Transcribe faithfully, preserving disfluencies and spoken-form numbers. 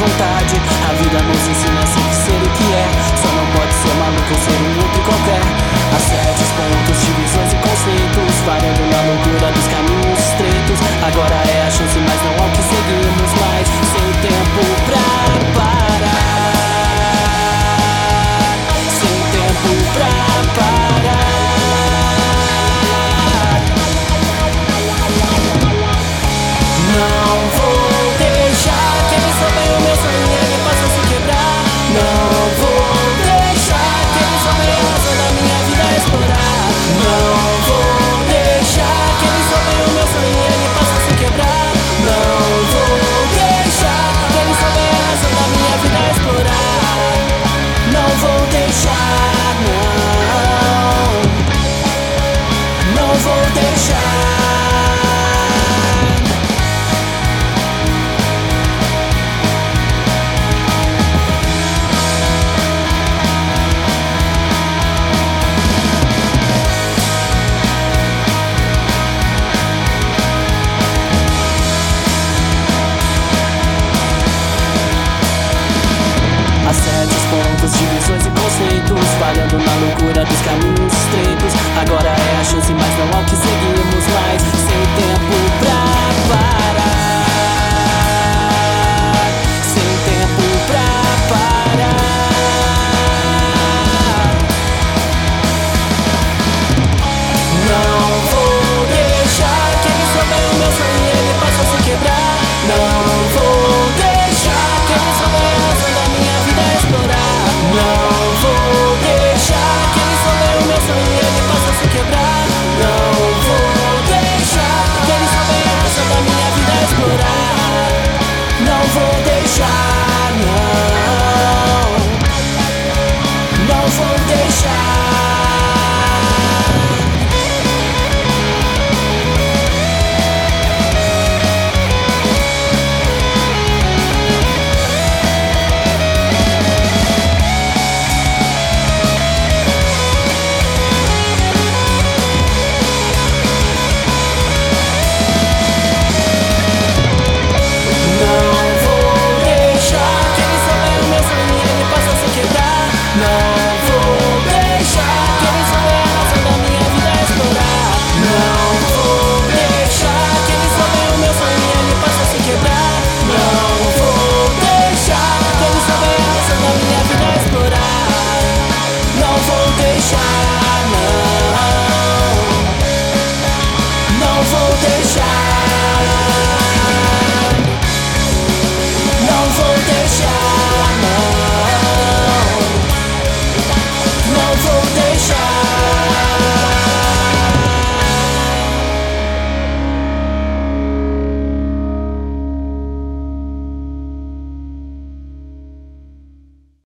vontade. A vida nos ensina a sempre ser o que é. Só não pode ser maluco ou ser um outro qualquer. Assédios, pontos, divisões e conceitos, variando na loucura dos caminhos estreitos. Agora é a chance, mas não ao que seguimos mais. Sem tempo pra parar, sem tempo pra parar. Não vou deixar que ele soube o meu sonho e ele possa se quebrar. Não vou deixar que ele soube a razão da minha vida explorar. Não vou deixar que ele soube o meu sonho e ele possa se quebrar. Não vou deixar que ele soube a razão da minha vida explorar. Não vou deixar, não. Não vou deixar. Assédios, pontos, divisões e conceitos, falhando na loucura dos caminhos